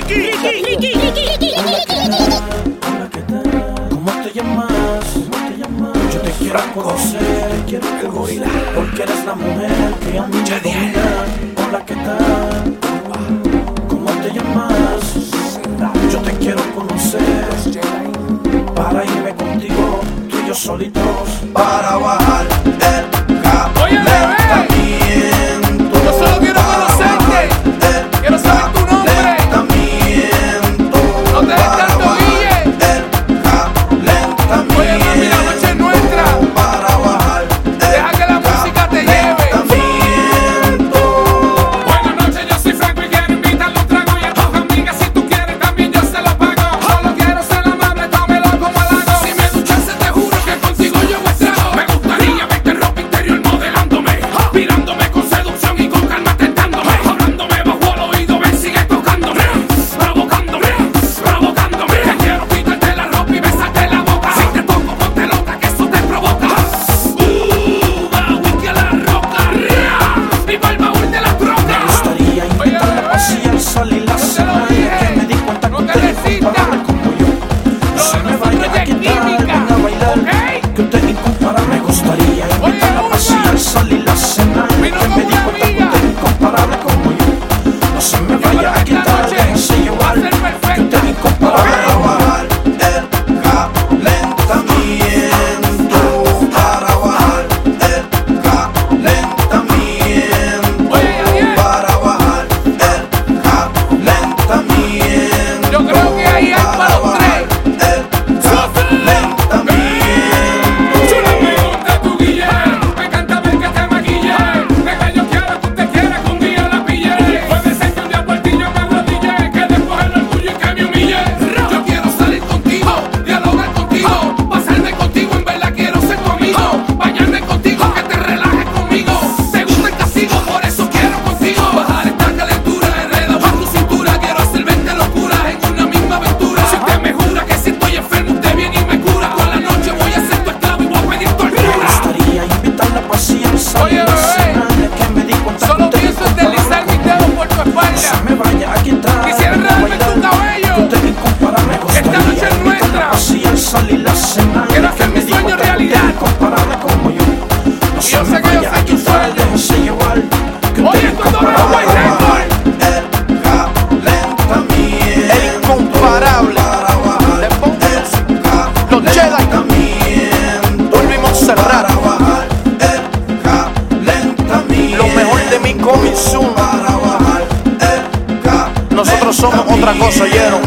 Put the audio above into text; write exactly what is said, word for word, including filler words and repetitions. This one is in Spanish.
Ricky, Ricky, Ricky, Ricky. Hola, ¿qué tal? ¿Cómo te llamas? ¿Cómo te llamas? Yo te quiero conocer, quiero que el gorila, porque eres la mujer que a mí me domina. Hola, ¿qué tal? ¿Cómo te llamas? Yo te quiero conocer, para irme contigo, tú y yo solitos, para bajar el calentamiento. Yo solo quiero conocerte, quiero saber tu nombre. No te des tanto guille. Oye, mami, la noche es nuestra. Deja que la música te lleve. Buenas noches, yo soy Franco y quiero invitarle un trago. Y a tus amigas, si tú quieres, también yo se lo pago. Solo quiero ser amable, tómelo como halago. Si me duchase, te juro que contigo yo me estrago. Me gustaría verte en ropa interior modelándome, mirándome con seducción y con calma tentándome, hablándome bajo el oído, ven, sigue tocándome, provocándome, provocándome. Te quiero quitarte la ropa y besarte la boca. Si te toco, ponte loca, que eso te provoca. Uh, va, whisky a la roca, ria, y pa'l baúl de la troca. Me gustaría invitarla a pasear, salir la cena, que me di cuenta que usted es incomparable como yo. No se me vaya a quitar, venga a bailar, que usted es incomparable. Me gustaría invitarla a pasear, salir la cena, que me di cuenta que usted es incomparable como yo. No se me vaya a quitar, déjese llevar, que usted es incomparable. Para bajar el calentamiento, para bajar el calentamiento, para bajar el calentamiento. Yo creo que ahí hay para los tres. Chula, me gusta tu guille, me encanta ver que te maquille. De que yo quiero que usted quiera que un día la pille. Puede ser que un día por ti yo me arrodille, que después el orgullo y que me humille. Yo quiero salir contigo, dialogar contigo, pasarme contigo, en verdad quiero ser tu amigo. Bañarme contigo, que te relajes conmigo. Te gusta el castigo, por eso quiero contigo. Bajar esta calentura, enredo bajo tu cintura. Quiero hacer veinte locuras en una misma aventura. Si usted me jura que si estoy enfermo usted viene y me cura. Toda la noche voy a ser tu esclavo y voy a pedir Me tortura. gustaría invitarla a pasear, salir Oye, la bebé, cena, que me di cuenta que Solo usted es pienso en deslizar mis dedos por tu no se espalda. me vaya a quitar, Quisiera venga a enredarme tu bailar, cabello. que usted es incomparable. Me Esta gustaría noche es invitarla nuestra. a pasear, salir la cena, Quiero que hacer me mi di sueño cuenta que usted realidad. es incomparable como yo. No se yo me sé que yo vaya soy a tu quitar, sueño. déjese llevar, que Oye, usted es esto es doble incomparable. white record. El calentamiento, El incomparable. para bajar De Ponce. el Los Jedi. calentamiento, Volvimos a cerrar. para bajar el calentamiento. Lo mejor de mí coming soon. Para bajar el calentamiento. Nosotros somos otra cosa, oyeron.